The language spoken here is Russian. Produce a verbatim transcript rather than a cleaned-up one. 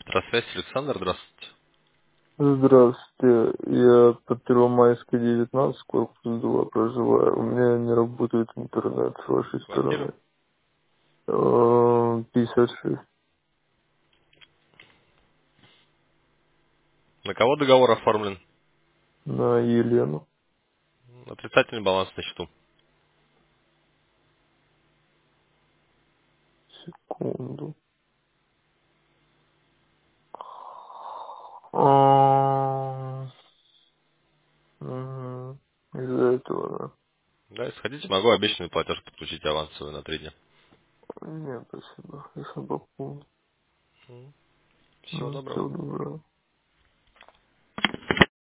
Электросвязь, Александр, здравствуйте. Здравствуйте, я по Первомайской девятнадцать, корпус два проживаю. У меня не работает интернет с вашей Квартира. стороны. Э, пятьдесят шесть. На кого договор оформлен? На Елену. Отрицательный баланс на счету. Секунду. А, мгм. Из-за этого, Да, если хотите, могу обещанный платеж подключить авансовый на три дня. да. Нет, спасибо. Я сам пополню. Всего Ну, доброго. всего доброго.